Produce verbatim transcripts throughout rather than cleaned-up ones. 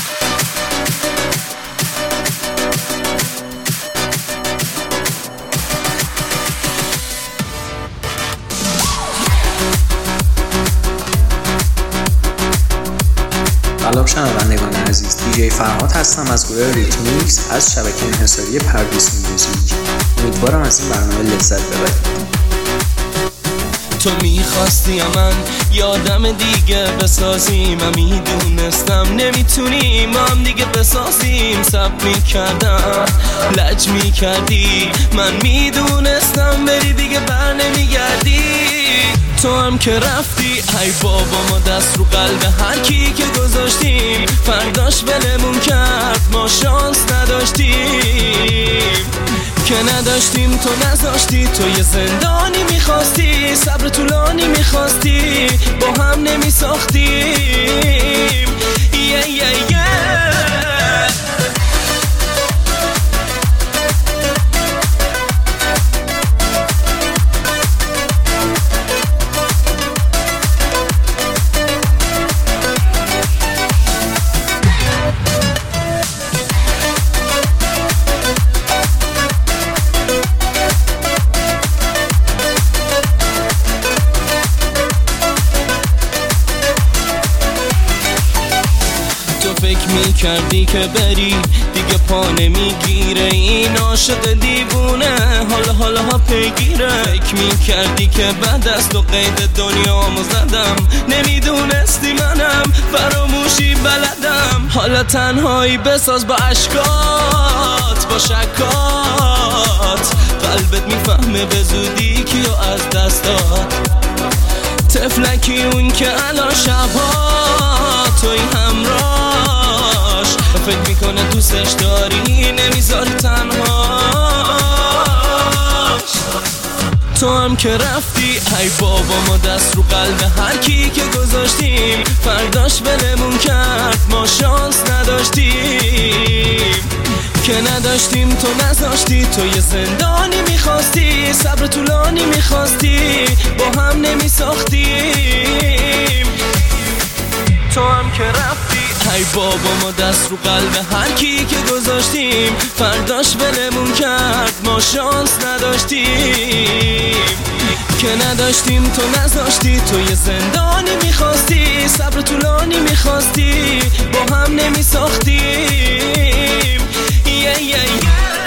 سلام شنوندگان عزیز، دیجی فرهاد هستم از گروه ریتمیکس از شبکه انحصاری پردیس میوزیک. امیدوارم از این برنامه لذت ببرید. تو میخواستی من یادم دیگه بسازیم، من میدونستم نمیتونیم ما هم دیگه بسازیم. سب میکردم لج میکردی، من میدونستم بری دیگه بر نمیگردی. تو هم که رفتی ای بابا ما دست رو قلب هر کی که گذاشتیم، فرداش ولمون کرد ما شانس نداشتیم که نداشتیم. تو نذاشتی، تو یه زندانی میخواستی، صبر طولانی میخواستی، با هم نمیساختیم. یه یه یه فکر میکردی که بری دیگه پا نمیگیره، این عاشق دیوونه حالا حالا ها پیگیره. فکر میکردی که بعد از تو قید دنیامو زدم، نمیدونستی منم فراموشی بلدم. حالا تنهایی بساز با عشقات با شکات، قلبت میفهمه به زودی کیو از دست داد. طفلکی اون که الان شبها توی همراهش، فکر میکنه دوستش داری نمیذاری تنهاش. تو هم که رفتی ای بابا ما دست رو قلب هر کی که گذاشتیم، فرداش ولمون کرد ما شانس نداشتیم که نداشتیم. تو نذاشتی، تو یه زندانی میخواستی، صبر طولانی میخواستی، با هم نمیساختیم. تو هم که رفتی ای بابا ما دست رو قلب هر کی که گذاشتیم، فرداش ولمون کرد ما شانس نداشتیم که نداشتیم. تو نذاشتی، تو یه زندانی میخواستی، صبر طولانی میخواستی، با هم نمیساختیم. یه یه یه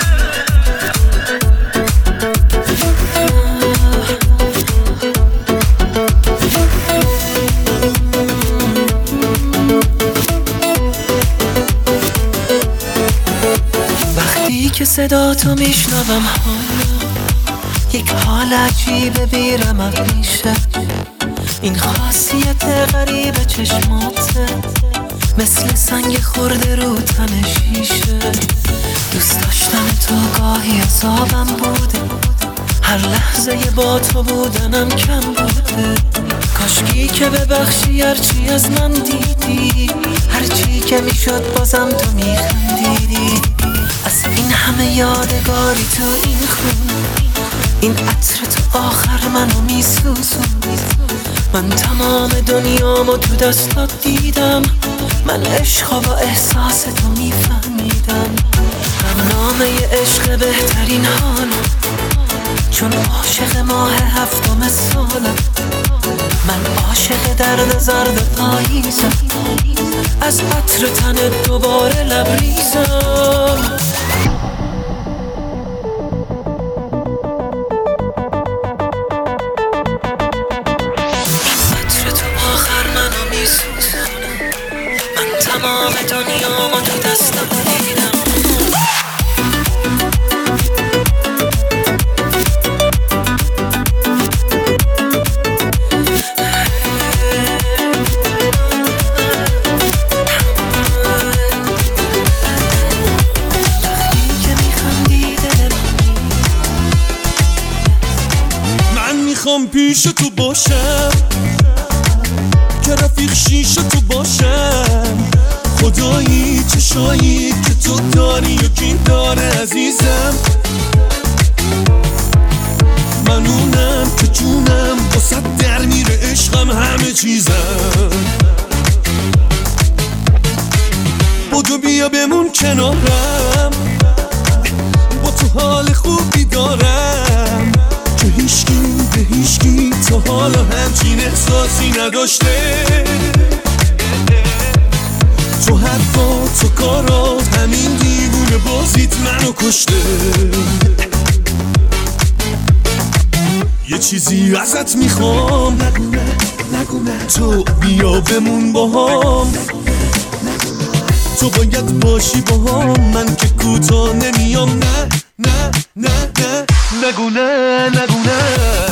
که صدا تو میشنوم حالا یک حال عجیبه بیرم میشه. این خاصیت غریب چشماته مثل سنگ خورده رو تن شیشه. دوست داشتن تو گاهی عذابم بوده، هر لحظه با تو بودنم کم بوده. کاشکی که ببخشی هرچی از من دیدی، هرچی که میشد بازم تو میخندیدی. از این همه یادگاری تو این خون، این عطر تو آخر منو میسوزون. من تمام دنیامو تو دستات دیدم، من عشقا با احساس تو میفهمیدم. برنامه عشق بهترین حالم، چون عاشق ماه هفتم سالم. من عاشق درد زرد پاییزم، از عطر تنت دوباره لبریزم. عطر تو آخر منو میسوزونه، من تمام دنیامو تو دستم دیدم. میخوام پیش تو باشم که رفیق شیش تو باشم. خدایی چشایی که تو داری یکی داره عزیزم. من اونم که جونم واسه در میره، عشقم همه چیزم. بگو بیا بمون کنارم، با تو حال خوبی دارم که هیچکی به هیچکی تا حالا همچین احساسی نداشته. تو حرفا تو کارات همین دیوونه بازیت منو کشته. یه چیزی ازت میخوام، نگونه نگونه تو بیا بمون باهام، تو باید باشی باهام، من که کوتاه نمیام. نه نه نه نه نگونه نگونه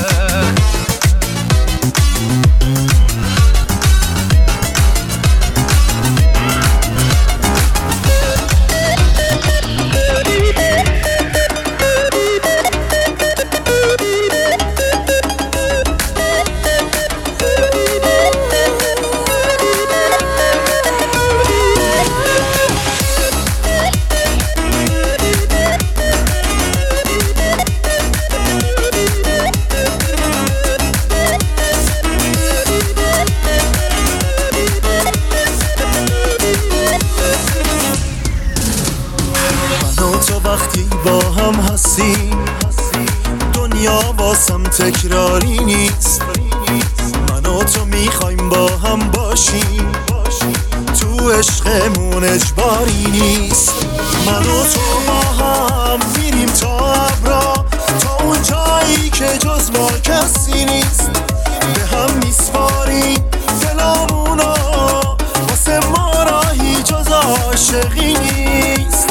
دنیا واسم تکراری نیست، من و تو میخوایم با هم باشیم، تو عشقمون اجباری نیست. من و تو با هم میریم تا ابرا، تا اون جایی که جز ما کسی نیست، به هم میسپاریم دلامونا، واسه ما راهی جز عاشقی نیست.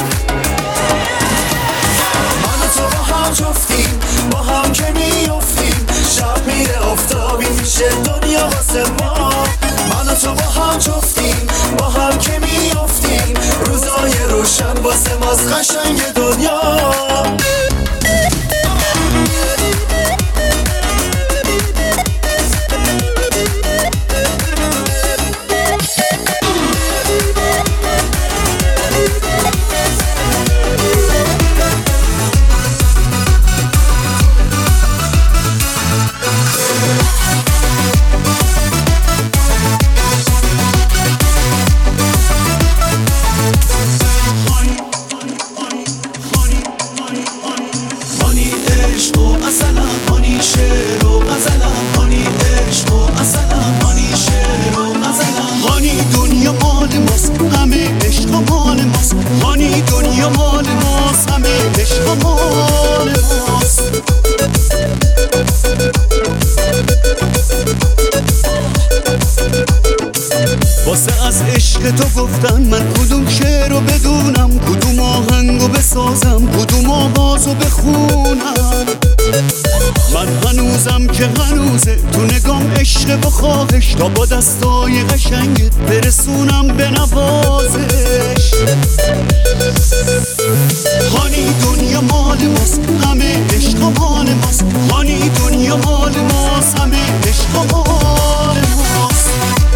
جفتیم با هم که میافتیم، شب میره آفتابی میشه دنیا واسه ما. من و تو با هم جفتیم با هم که میافتیم، روزای روشن واسه ماست قشنگ دنیا. واسه از عشق تو گفتن من کدوم شعر رو بدونم، کدوم آهنگ رو بسازم، کدوم آواز رو بخونم. من هنوزم که هنوزه تو نگام عشق و خواهش، تا با دستای قشنگت برسونم به نوازش. هانی دنیا مال ماست، همه عشق و مال ماست، هانی دنیا مال ماست، همه عشق و مال ماست.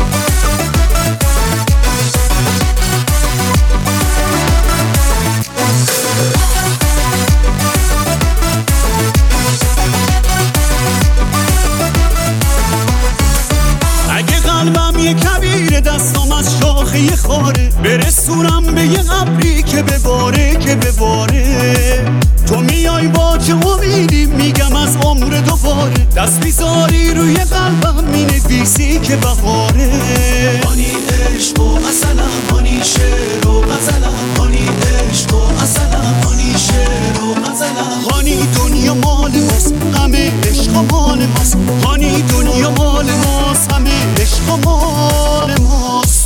یه کبیر دستم از شاخه خاره، برسونم به یه ابری که بباره که بباره. تو میای با چه امیدی میگم از عمر دوباره، دست بیزاری روی قلبم مینویسی که بهاره. هانی عشق و اصلم، هانی شعر و غزلم، هانی عشق و اصلم، هانی شعر و غزلم. هانی دنیا مال ماست، همه عشق و مال ماست، هانی دنیا مال ماست، همه عشق و مال ماست.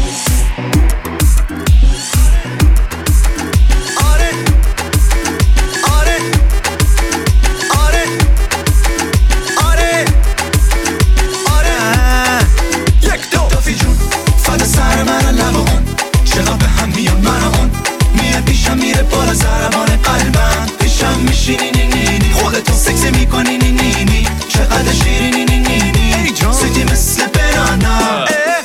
آره آره آره آره آره یک دو دافی جون فدا سر من لبان، چقدر به هم میان من اون میاد پیشم میره بالا ضربان قلبم، پیشم میشینی نی نی نی، خودتو سکس میکنی نی نی نی، چقدر شیرینی نی نی نی، سیتی مثل بنانا.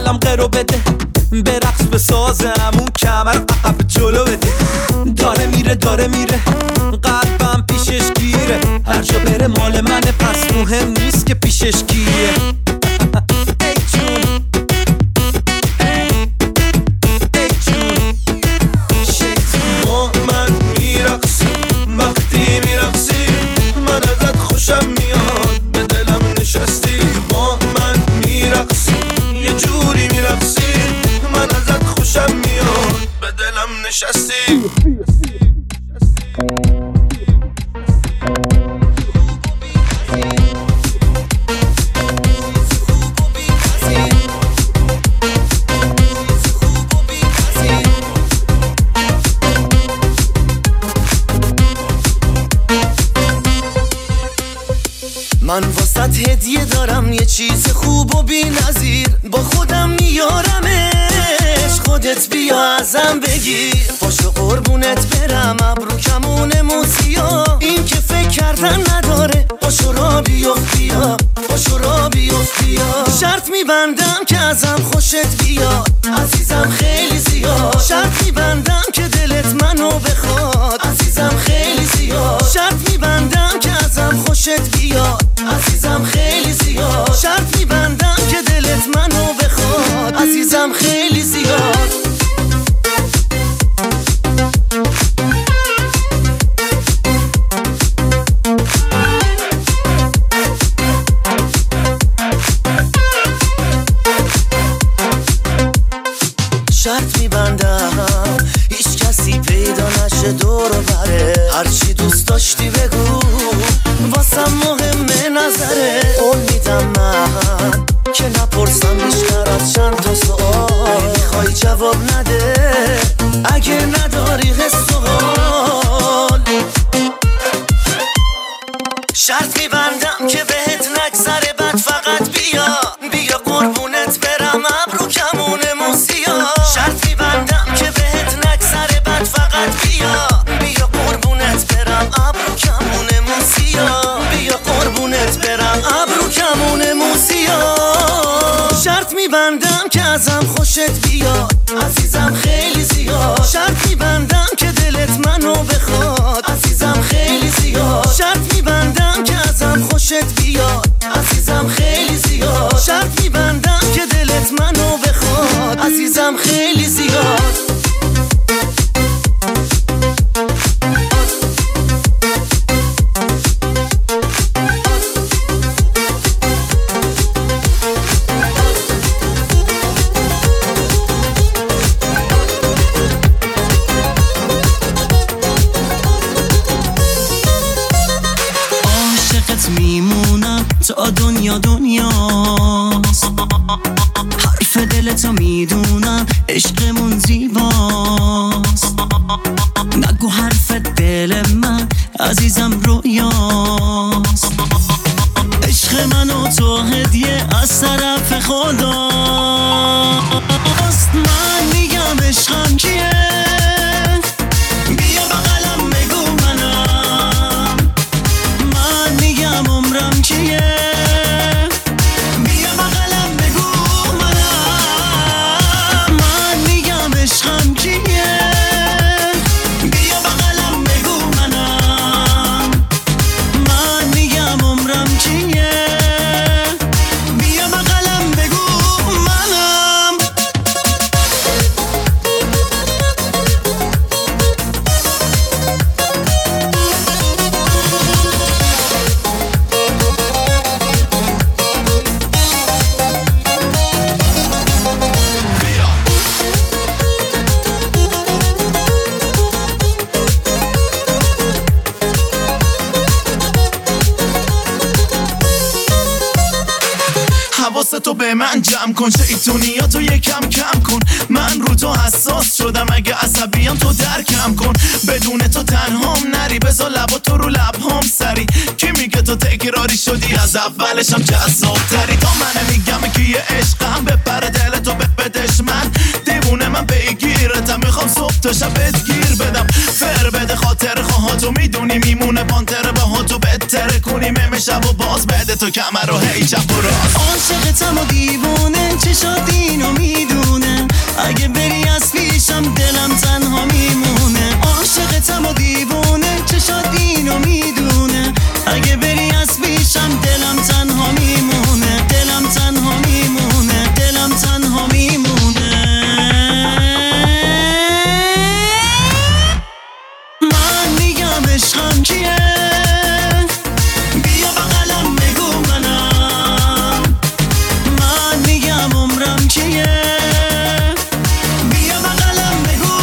عقلم قرو بده برقص به سازم اون کمر عقب جلو بده داره میره داره میره قلبم پیشش گیره هر جا بره مال منه پس مهم نیست که پیشش کیه ای جون ای جون ما من میرقصیم وقتی میرقصیم من ازت خوشم میاد به دلم نشستی ما من میرقصیم یه جوری میرقصیم من ازت خوشم میاد به دلم نشستی من واسط هدیه دارم یه چیز خوب و بی نظیر با خودم میارمش خودت بیا ازم بگیر پاشو قربونت برم ابرو کمون موسیا این که فکر کردن نداره پاشو را بیفت بیا پاشو را بیفت بیا شرط میبندم که ازم خوشت بیاد عزیزم خیلی زیاد شرط میبندم که دلت منو بخواد عزیزم خیلی زیاد شرط میبندم که ازم خوشت بیاد عزیزم خیلی زیاد شرط میبندم که دلت منو بخواد عزیزم خیلی زیاد شرط میبندم هیچ کسی پیدا نشه دور و بره هرچی دوست داشتی بگو واسم مهمه نظره قول میدم من که نپرسم بیشتر از چند تا سوال میخوای جواب نده اگه نداری حس و حال شرط میبندم که بهت نگذره بد فقط بیا بیا قربونت برم ابرو کمون موسیا شرط میبندم که بهت نگذره بد فقط بیا بیا قربونت برم ابرو کمون موسیا بیا قربونت برم ابرو کمون موسیا شرط میبندم که ازم خوشت بیاد عزیزم خیلی زیاد شرط میبندم که دلت منو بخواد عزیزم خیلی زیاد شرط میبندم که ازم خوشت بیاد عزیزم خیلی زیاد شرط میبندم که دلت منو بخواد عزیزم خیلی زیاد تا دنیا دنیاست حرف دلتو میدونم عشقمون زیباست نگو حرف دل من عزیزم رویاست عشق من و تو هدیه از طرف خداست من میگم عشقم کیه بیا بغلم بگو منم من میگم عمرم کیه بیا بغلم بگو منم من میگم عشقم کیه بیا بغلم بگو منم من میگم عمرم کیه بیا بغلم بگو منم حواستو به من جمع کن شیطونیاتو یکم کم کن من رو تو حساس شدم اگه عصبیم تو درکم کن بدون تو تنهام نری بذار لبا تو رو لبهام سری کی میگه تو تکراری شدی از اولشم جذاب تری تا من میگم که یه عشقم بپره دلتو ببدش من دیوونه من بگیرتم میخوام صبح تا شبت گیر بدم فر بده خاطر خواهاتو تو میدونی میمونه پانتر با تو بهتره کنی مم شب و باز بده تو کمر رو هی چپ و راست. عاشقتم و دیوونه چشات اینو میدونه اگه بری از پیشم دلم تنها میمونه. عاشقتم و دیوونه چشات اینو میدونه اگه بری از پیشم دلم تنها میمونه. دلم تنها میمونه. دلم تنها میمونه. من میگم عشقم کیه بیا بغلم بگو منم. من میگم عمرم کیه بیا بغلم بگو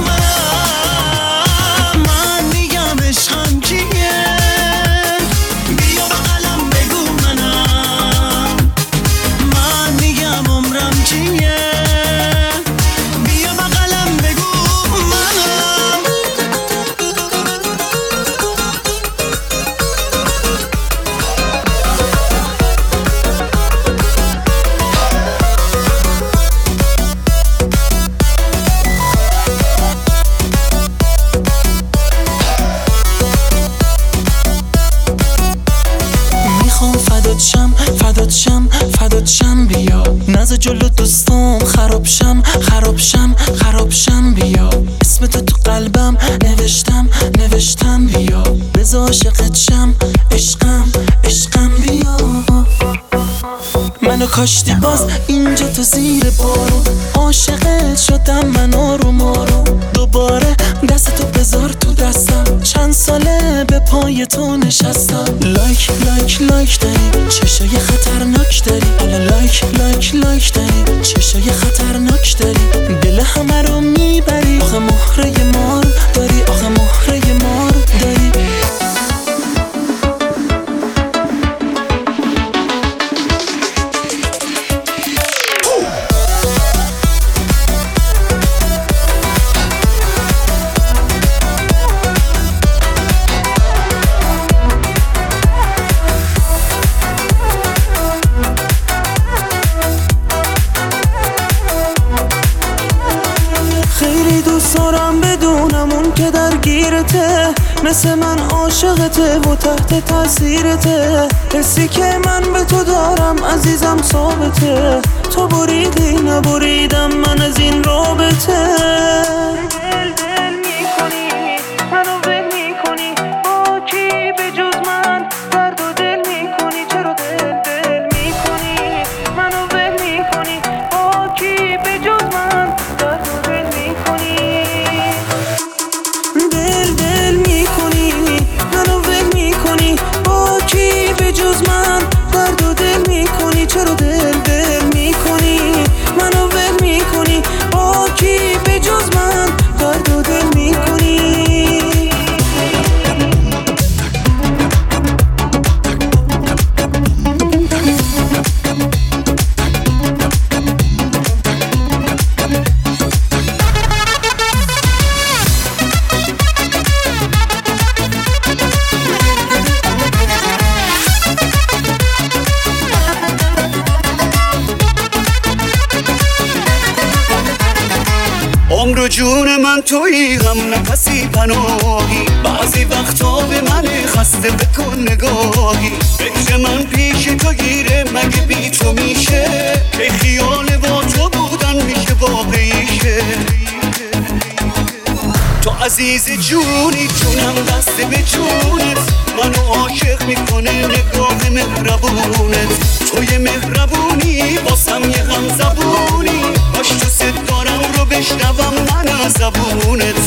منم. من میگم عشقم کیه بیا بغلم بگو منم. من میگم عمرم کیه بیا بغلم بگو منم. میخوام فدات شم فدات شم فدات شم بیا نزا جلو دوستام خراب شم خراب شم خراب شم بیا اسم تو تو قلبم نوشتم نوشتم بیا بذار عاشقت شم عشقم عشقم بیا. منو کاشتی باز اینجا تو زیر بارو عاشقت شدم من آروم آروم دوباره دست تو بذار تو دستم چند ساله به پای تو نشستم. لایک لایک لایک داری چشای خطرناک داری حالا لایک لایک لایک داری چشای خطرناک داری دل همه رو میبری آخه مهره مار داری آخه مهره مار داری. خیلی دوست دارم بدونم اون که درگیرته مثل من عاشقته و تحت تاثیرته. حسی که من به تو دارم عزیزم ثابته تو بریدی نبریدم من از این رابطه. دل دل میکنی منو ول میکنی با کی به جز من درد و دل میکنی چرا دل دل میکنی منو ول میکنی با کی به جز من درد و دل میکنی. دل دل میکنی منو ول میکنی با کی به جز من درد و دل میکنی چرا دل دل میکنی منو ول میکنی با کی به جز من درد و دل میکنی. عمر و جون من تویی هم نفسی پناهی بعضی وقتا به من خسته بکن نگاهی فکر من پیش تو گیره مگه بی تو میشه که خیال با تو بودن میشه واقعیشه. تو عزیز جونی جونم دست به جونت منو عاشق میکنه نگاه مهربونت. توی مهربونی باسم یه غم زبونی باش تو صدارم رو بشنوم من از زبونت.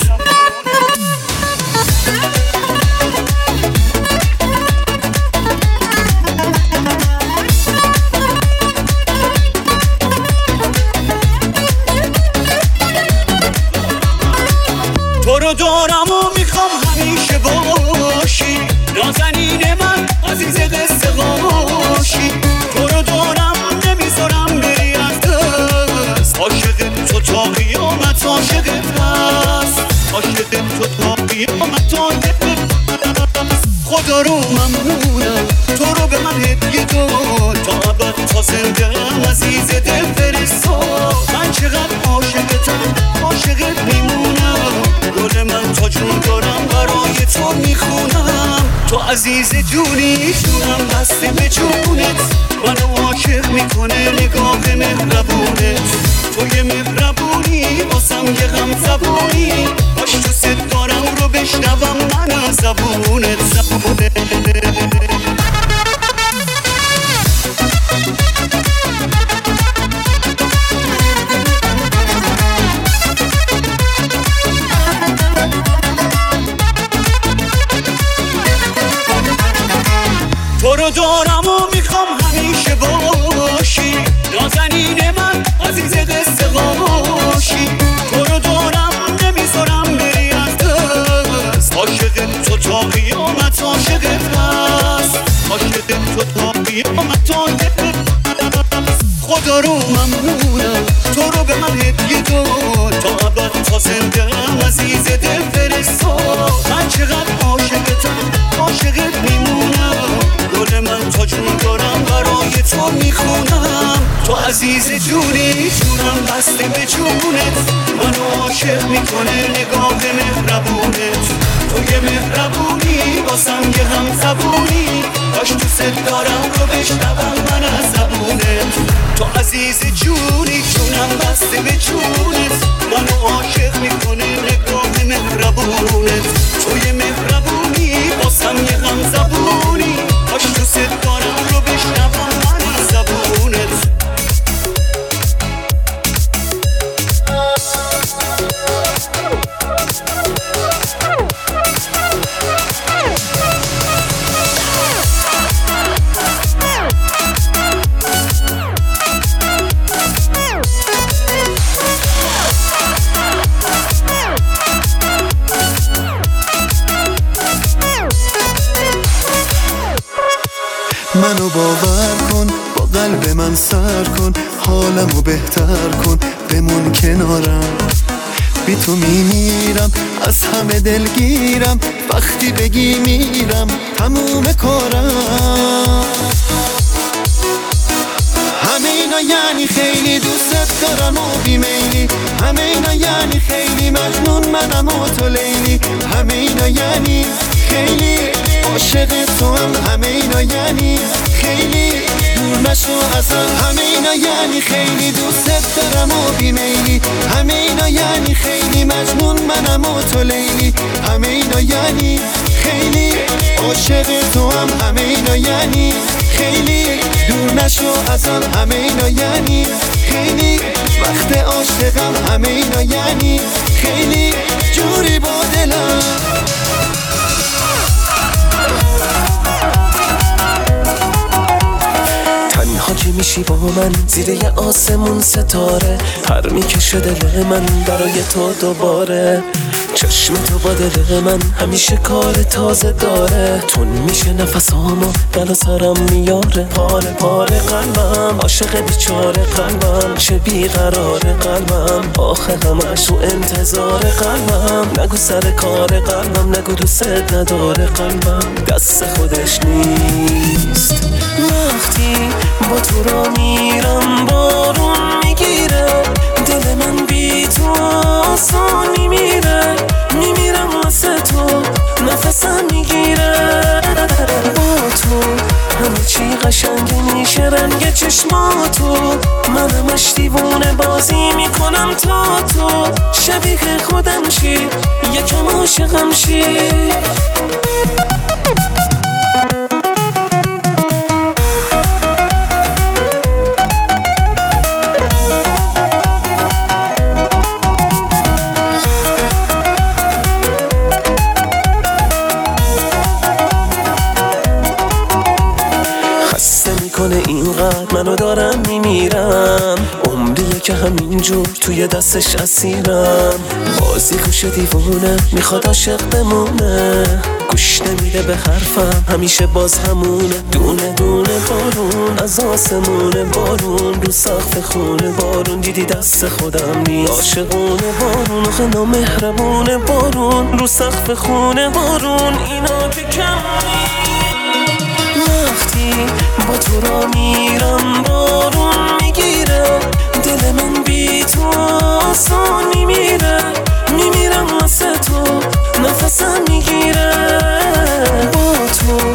تو رو دارم و میخوام همیشه باشی نازنین من عزیز قصه باشی. تو رو دارم نمیذارم بری از دست عاشق تو تا قیامت عاشقت هست عاشق تو تا قیامت عاشقت خدا رو ممنونم تو رو به من هدیه داد تا ابد تا زنده‌ام عزیز دل فرستاد. من چقدر عاشقتم عاشقت میمونم گل من تا جون دارم برای تو میخونم. عزیز جونی جونم بسته به جونت، منو عاشق میکنه نگاه مهربونت. توی مهربونی واسم یه غم زبونی، باش تو ست دارم رو بشنوم من از زبونت زبونت. تو رو دارم و میخوام همیشه باشی، نازنین من عزیز قصه باشی. تو رو دارم نمیذارم بری از دست، عاشق تو تا قیامت عاشقت هست، عاشق تو تا قیامت عاشقت هست. خدا رو ممنونم تو رو به من هدیه داد، تا ابد تا زنده‌ام عزیز دل فرستاد. من چقدر عاشقتم عاشقت میمونم، گل من تا جون دارم برای تو میخونم. تو عزیز جونی جونم بسته به جونت، منو عاشق میکنه نگاه مهربونت. تو یه مهربونی واسم یه هم زبونی، باش تو ست دارم رو بشنوم من از زبونت. تو عزیز جونی جونم بسته به جونت، منو عاشق میکنه نگاه مهربونت. تو یه مهربونی واسم یه هم زبونی، باش تو ست دارم رو بشنوم من از زبونت. منو باور کن، با قلب من سر کن، حالمو بهتر کن، بمون کنارم. بی تو میمیرم، از همه دلگیرم، وقتی بگی میرم تموم کارم. همه اینا یعنی خیلی دوست دارم و بیمیلی، همه اینا یعنی خیلی مجنون منم و تو لیلی. همه اینا یعنی خیلی عاشق تو هم، همه اینا یعنی خیلی دور نشو ازم. همه اینا یعنی خیلی دوست دارم و بیمیلی، همه اینا یعنی خیلی مجنون منم و تو لیلی. همه اینا یعنی خیلی عاشق تو هم، همه اینا یعنی خیلی دور نشو ازم. همه اینا یعنی خیلی وقت عاشقم، همه اینا یعنی خیلی جوری با دلم. تنها که میشی با من زیر یه آسمون ستاره، پر میکشه دل من برای تو دوباره. چشم تو با دل من همیشه کار تازه داره، تون میشه نفسامو دل سرم میاره. پاره پاره قلبم عاشق بیچاره قلبم، چه بیقرار قلبم آخه همش تو انتظار قلبم. نگو سر کار قلبم، نگو دوست نداره قلبم، دست خودش نیست. وقتی با تو را میرم بارون میگیره، دل من بی تو آسان میمیره. میمیرم واسه تو نفسم میگیره، با تو همه چی قشنگ میشه رنگ چشماتو. من همش دیوونه بازی میکنم تا تو شبیه خودم شی، یکم عاشقم شی. اینقدر منو دارم میمیرم، عمریه که همینجور توی دستش اسیرم. بازی گوش دیوونه میخواد عاشق بمونه، گوش نمیده به حرفم همیشه باز همونه. دونه دونه بارون از آسمونه، بارون رو سقف خونه، بارون دیدی دست خودم نیست. عاشقونه بارون آخه نامهربونه، بارون رو سقف خونه، بارون اینا که کم وقتی با تو را میرم بارون میگیره، دل من بی تو آسان میمیره. میمیرم واسه تو نفسم میگیره، با تو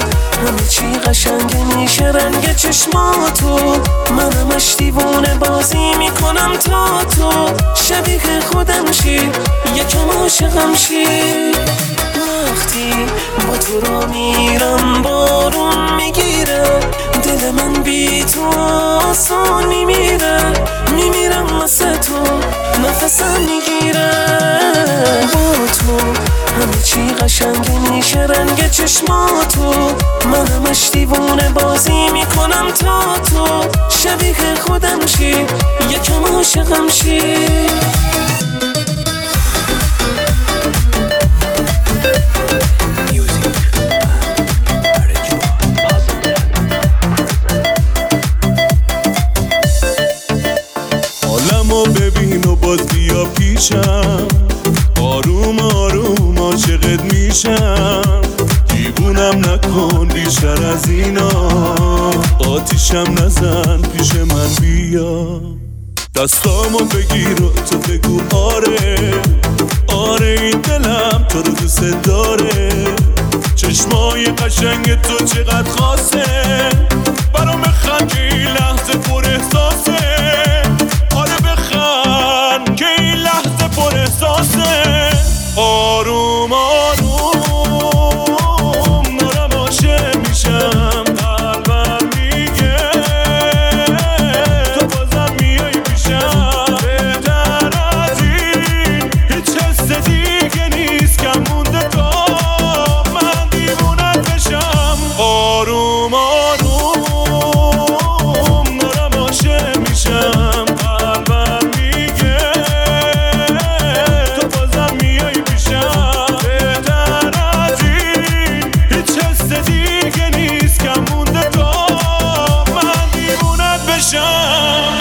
رنگ چشماتو، منمش دیوونه بازی میکنم تا تو شبیه خودم شی، یکم عاشقم شی. وقتی با تو را میرم بارون میگیره، دل من بی تو آسان میمیره، میمیرم واسه تو نفسم میگیره. با تو همه چی قشنگ میشه رنگ چشماتو، منمش دیوونه بازی میکنم تا تو شبیه خودم شی، یکم عاشقم شی. حالمو ببین و باز بیا پیشم، آروم آروم عاشقت میشم. دیوونم نکن بیشتر از اینا، آتیشم نزن پیش من بیا. دستامو بگیر و تو بگو آره آره، این دلم تو رو دوست داره. چشمای قشنگ تو چقدر خاصه، برام بخند که این لحظه پر احساسه. آره بخند که این لحظه پر احساسه. آروم آروم دارم عاشق میشم، قلبم میگه تو بازم میای پیشم. بهتر از این هیچ حس دیگه نیست کم مونده تا من دیوونت بشم. آروم آروم دارم عاشق میشم، قلبم میگه تو بازم میای پیشم. بهتر از این هیچ حس دیگه نیست کم مونده تا من دیوونت بشم.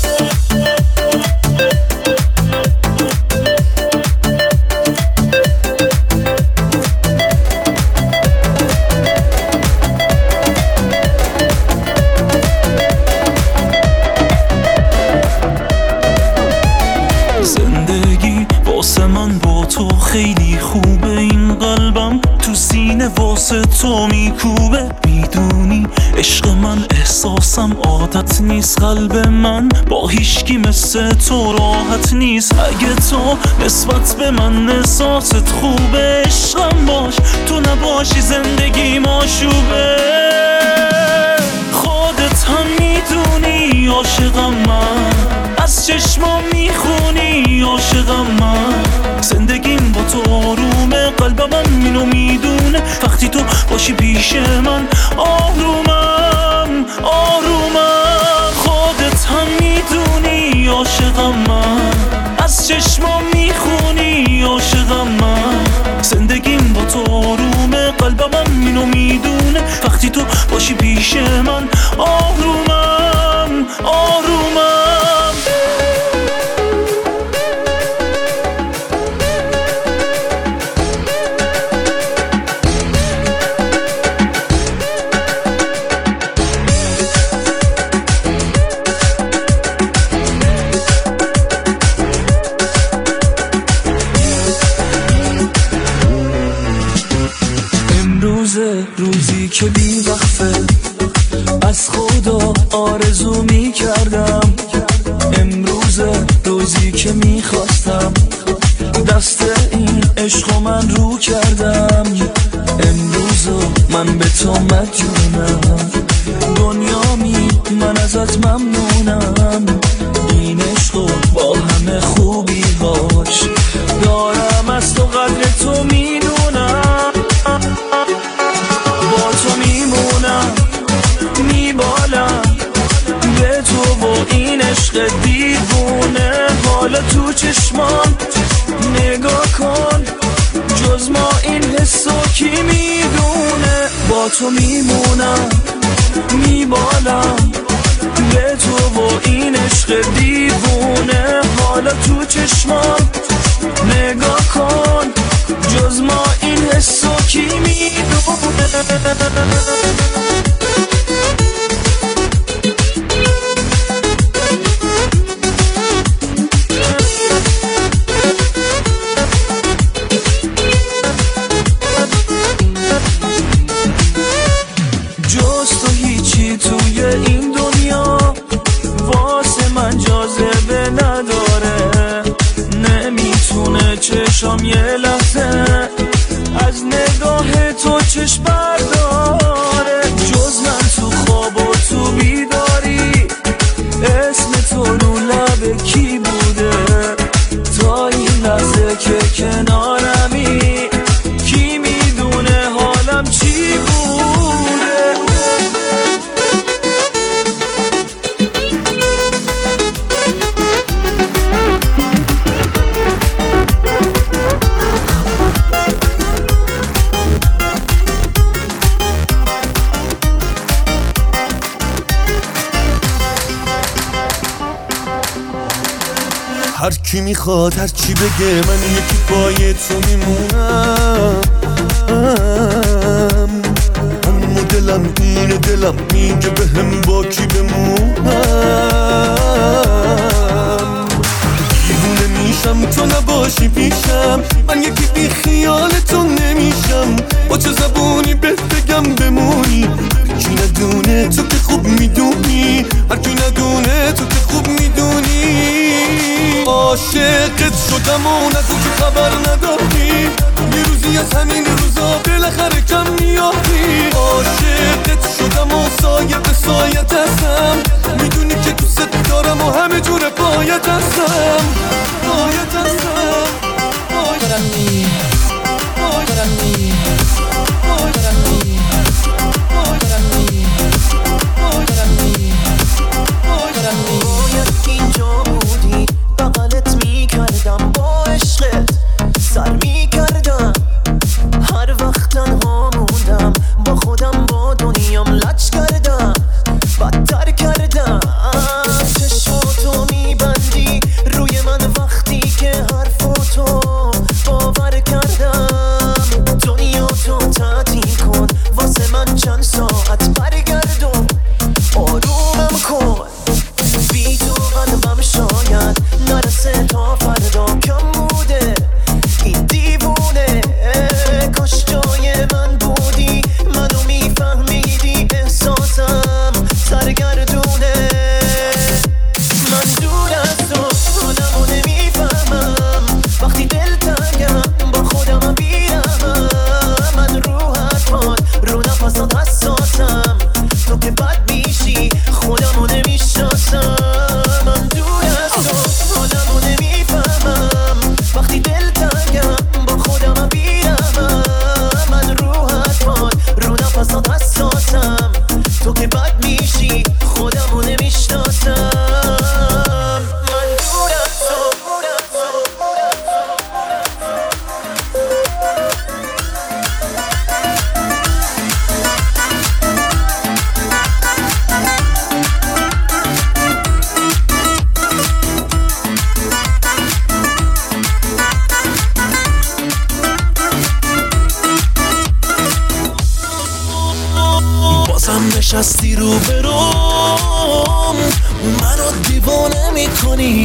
زندگی واسه من با تو خیلی خوبه، این قلبم تو سینه واسه تو میکوبه. میدونی عشق من احساسم عادت نیست، قلب من با هیچکی مثل تو راحت نیست. اگه تو نسبت به من احساست خوبه، عشقم باش تو نباشی زندگی ماشوبه. خودت هم میدونی عاشقم من، از چشمام میخونی عاشقم من. زندگیم با تو آرومه، قلبم اینو میدونه. وقتی تو باشی پیش من آرومم آرومم. خودت هم میدونی عاشقم من، از چشمام میخونی عاشقم من. زندگیم با تو آرومه، قلبم اینو میدونه. وقتی تو باشی پیش من آرومم آرومم. روزی که بی وقفه از خدا آرزو می کردم، امروز روزی که می خواستم دست این عشق من رو کردم. امروز من به تو مدیونم، دنیا می من ازت ممنونم. این عشق با همه خوبی هاش دارم، از تو قدر تو میدونم. با تو میمونم میبالم به تو و این عشق دیوونه. حالا تو چشمان نگاه کن، جز ما این حسو کی میدونه. با تو میمونم میبالم به تو و این عشق دیوونه. حالا تو چشمان نگاه کن، جز ما این حسو کی میدونه. جز تو هیچی توی باشم یه لحظه از نگاه تو چشم برداره جز من تو خواب و تو بیداری اسم تو رو لب کی بوده تا این لحظه که کنارمی کی میدونه حالم چی بوده هر کی میخواد هر چی بگه من یکی پای تو میمونم اما دلم اینه دلم میگه به هم با کی بمونم دیوونه میشم تو نباشی پیشم من یکی بی خیال تو نمیشم با چه زبونی بهت بگم بمونی هر کی ندونه تو که خوب میدونی هر کی ندونه تو که خوب میدونی عاشقت شدم و نگو که خبر نداری یه روزی از همین روزا بالاخره کم میاری عاشقت شدم و سایه به سایت هستم میدونی که دوست دارم و همه جور پایت هستم پایت هستم پایت هستم سر می کردم هر وقت تنها موندم با خودم با دنیام لج کردم بدتر کردم چشماتو میبندی روی من وقتی که حرفاتو باور کردم دنیا تو تعطیل کن واسه من چند ساعت برگردم آرومم کن بی تو قلبم شاید نرسه تا فردا کم بوده این دیوونه کاش جای من بودی منو میفهمیدی احساسم سرگردونه من دور از تو خودمو نمیفهمم وقتی دلتنگم با خودم بیرمم من رو حرفات رو نفسات حساسم تو که بد میشی خودمو نمیشناسم من دور از تو خودمو نمیفهمم وقتی دلتنگم با خودم بیرمم من رو حرفات رو نفسات حساسم تو که بد میشی خودمو نمیشناسم من دور از تو بازم نشستی رو بروم منو دیوانه میکنی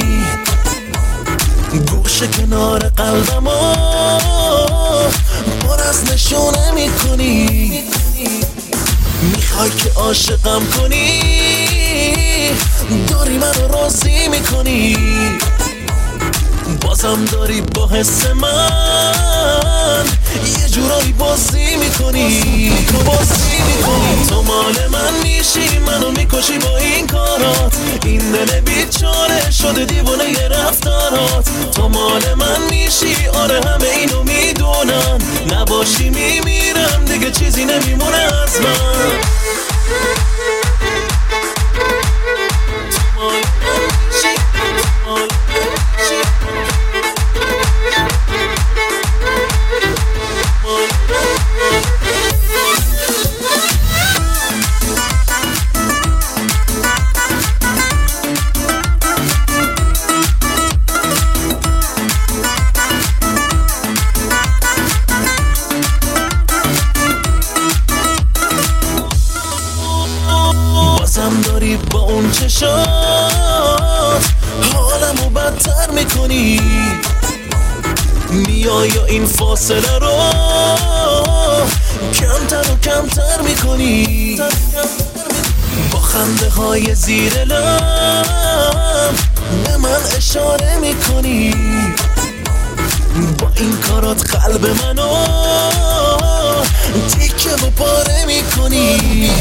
گوشه کنار قلبمو پر از نشونه میکنی میخوای که عاشقم کنی داری منو راضی میکنی بازم داری با حس من یه جورایی بازی میکنی بازی میکنی تو مال من میشی منو میکشی با این کارات این دل بیچاره شده دیوانه یه رفتارات تو مال من میشی آره همه اینو میدونم نباشی میمیرم دیگه چیزی نمیمونه از من تو مال من میشی تو مال من میشی بازم داری با اون چشات حالمو بدتر میکنی میای یا این فاصله رو کمتر و کمتر میکنی با خنده های زیر لب به من اشاره میکنی با این کارات قلب منو تیکه و پاره میکنی.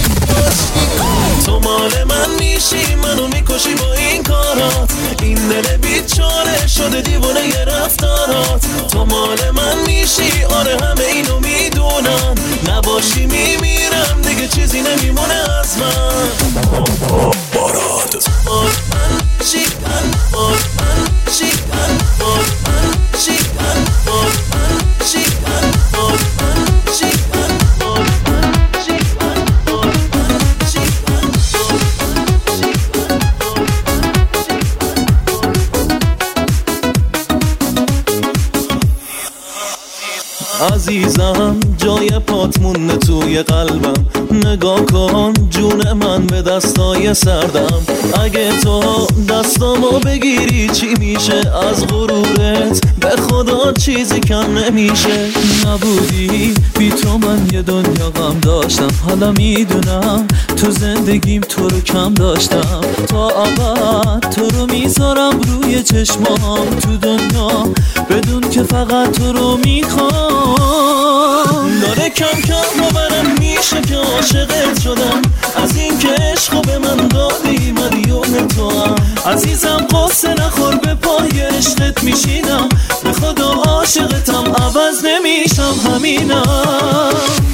تو مال من میشی، منو میکشی با این کارات. این دل بیچاره شده دیوونه یه رفتارات. تو مال من میشی، آره همه اینو میدونم. نباشی میمیرم دیگه چیزی نمیمونه از من. باراد مال من چی من مال من چی من مال من چی من مال من چی من مال من چی من مال من چی من مال من چی من. عزیزم جای پات مونده توی قلبم. نگاه کن جون من به دستای سردم. اگه تو دستامو بگیری چی میشه از غرورت؟ به خدا چیزی کم نمیشه. نبودی بی تو من یه دنیا غم داشتم. حالا میدونم تو زندگیم تو رو کم داشتم. تا ابد تو رو میذارم روی چشمام تو دنیا، بدون که فقط تو رو میخوام. داره کم کم باورم میشه که عاشقت شدم. از این که عشقو به من دادی مدیون تو هم. عزیزم قصه نخور به پای عشقت میشینم. به خدا عاشقتم عوض نمیشم همینم.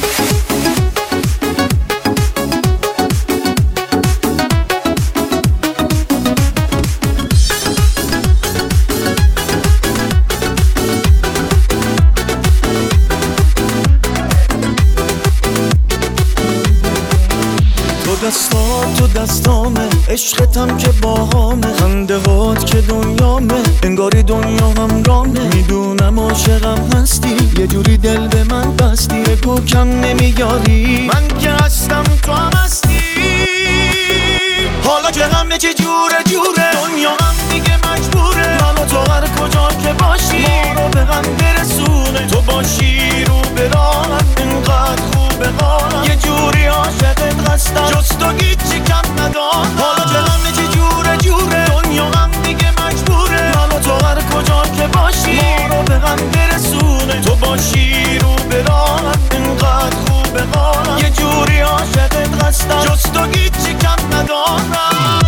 دستات تو دستامه، عشقتم که باهامه. خنده هات که دنیامه، انگاری دنیا هم رامه. میدونم عاشقم هستی، یه جوری دل به من بستی. بگو کم نمیاری، من که هستم تو هم هستی. حالا که همه چه جوره جوره، دنیا هم دیگه مجبوره. من و تو هر کجا که باشی ما رو به هم برسونه. تو باشی رو به راهم، اینقدر خوبه حالم. یه جوری عاشقت هستم جز تو هیچی کم ندارم. حالا که همه چی جوره جوره، دنیا هم دیگه مجبوره. من و تو هر کجا که باشی ما رو به هم برسونه. تو باشی رو به راهم، اینقدر خوبه حالم. یه جوری عاشقت هستم جز تو هیچی کم ندارم.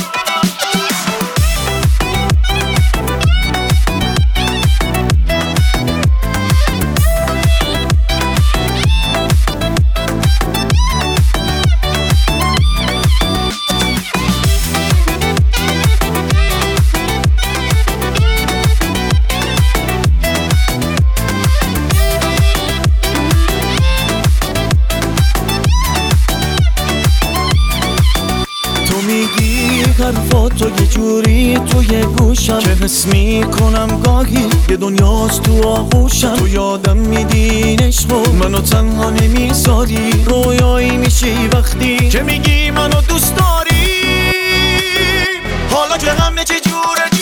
حرفاتو یه جوری توی گوشم که حس میکنم گاهی یه دنیاست تو آغوشم. تو یادم میدی عشقو منو تنها نمیذاری. رویایی میشی وقتی که میگی منو دوست داری. حالا که همه چه جوره